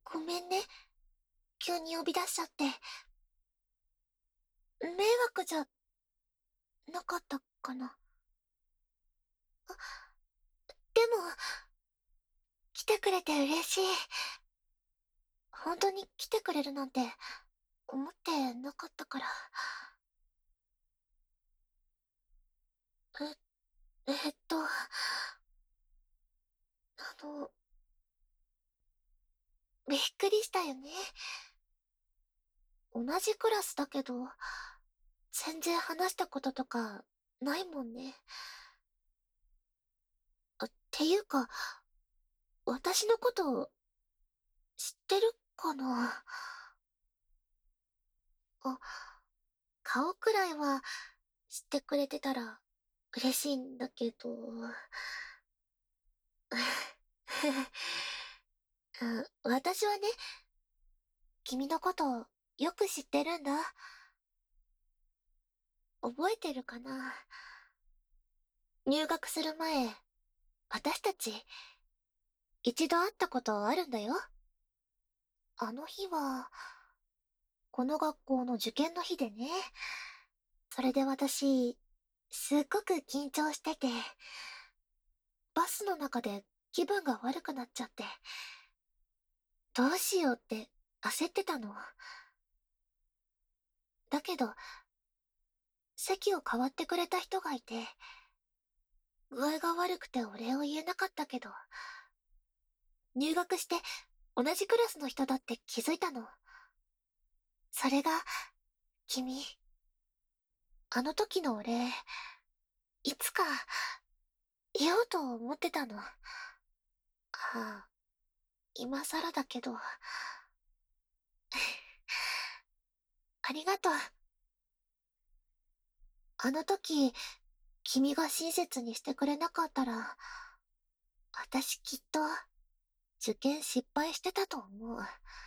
ごめんね。急に呼び出しちゃって。迷惑じゃなかったかな。でも、来てくれて嬉しい。本当に来てくれるなんて思ってなかったから。え、の、びっくりしたよね。同じクラスだけど、全然話したこととかないもんね。っていうか、私のこと知ってるかな。あ、顔くらいは知ってくれてたら嬉しいんだけど。私はね、君のことよく知ってるんだ。覚えてるかな。入学する前、私たち一度会ったことあるんだよ。あの日は、この学校の受験の日でね。それで私、すっごく緊張してて、バスの中で気分が悪くなっちゃって、どうしようって焦ってたの。だけど、席を代わってくれた人がいて、具合が悪くてお礼を言えなかったけど、入学して同じクラスの人だって気づいたの。それが、君。あの時のお礼、いつか言おうと思ってたの。ああ、今更だけど。ありがとう。あの時、君が親切にしてくれなかったら、私きっと、受験失敗してたと思う。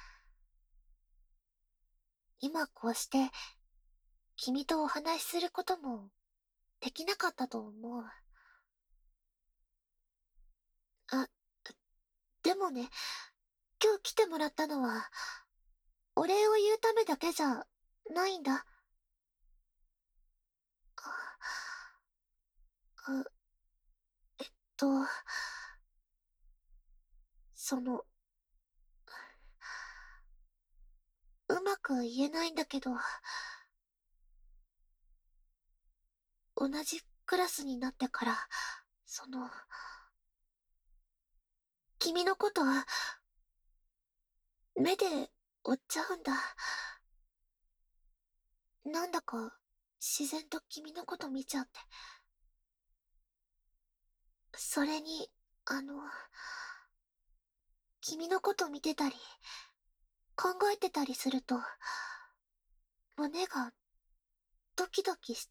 今こうして、君とお話しすることも、できなかったと思う。あ、でもね、今日来てもらったのは、お礼を言うためだけじゃ、ないんだ。あ、と、その、うまく言えないんだけど、同じクラスになってから、君のこと、目で追っちゃうんだ。なんだか、自然と君のこと見ちゃって。それに、あの、君のこと見てたり、考えてたりすると、胸がドキドキして、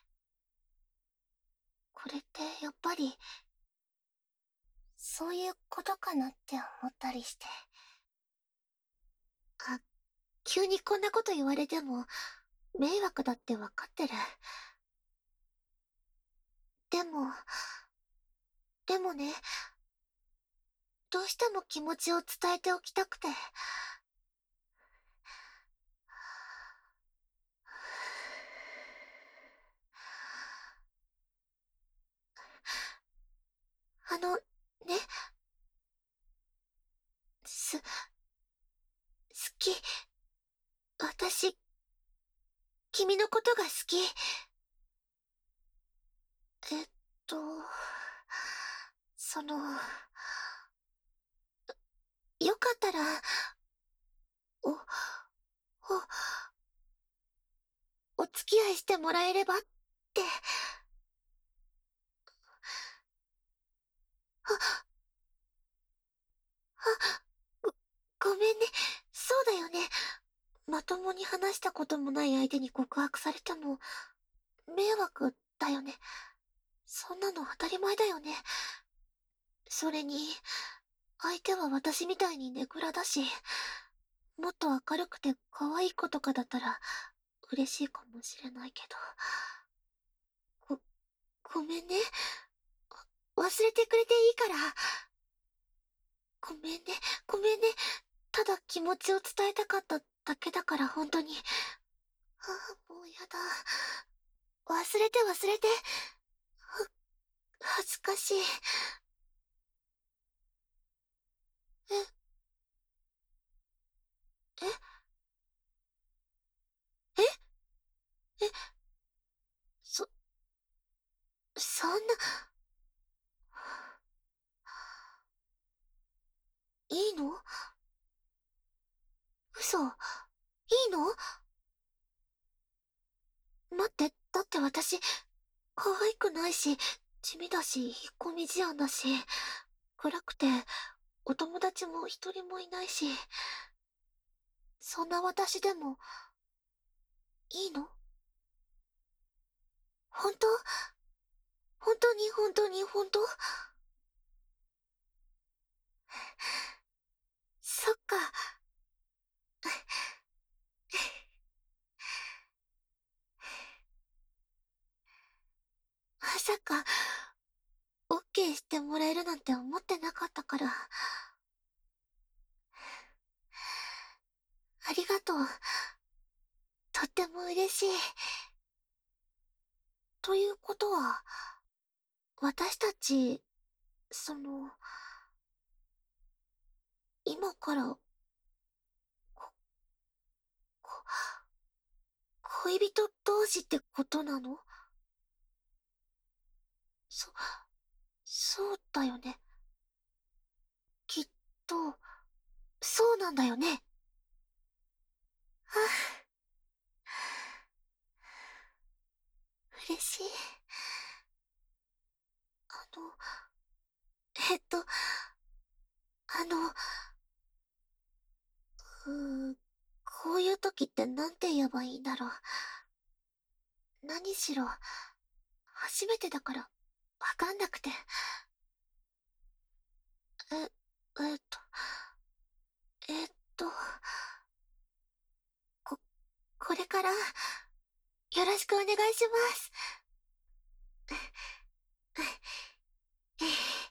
これってやっぱり、そういうことかなって思ったりして。あ、急にこんなこと言われても、迷惑だってわかってる。でも、でもね、どうしても気持ちを伝えておきたくて。あの、ね、好き。私、君のことが好き。えっと、その、よかったら、お、お、お付き合いしてもらえればって。あ、ご、ごめんね。そうだよね。まともに話したこともない相手に告白されたの、迷惑だよね。そんなの当たり前だよね。それに、相手は私みたいにネクラだし、もっと明るくて可愛い子とかだったら、嬉しいかもしれないけど。ごめんね。忘れてくれていいから。ごめんね、ごめんね。 ただ気持ちを伝えたかっただけだから、本当に。ああ、もうやだ。忘れて忘れて。恥ずかしい。え、え、え、え、そ、そんな、いいの？嘘。いいの？待って、だって私、可愛くないし、地味だし、引っ込み思案だし、暗くて、お友達も一人もいないし、そんな私でも、いいの？本当？本当に本当に本当？そっか。まさか、オッケーしてもらえるなんて思ってなかったから。ありがとう。とっても嬉しい。ということは、私たち、今から、こ恋人同士ってことなの？そ、そうだよね。きっと、そうなんだよね。はあ、嬉しい。あの、えっと、あの、こういう時ってなんて言えばいいんだろう。何しろ、初めてだから、わかんなくて。え、えっと、えっと、こ、これから、よろしくお願いします。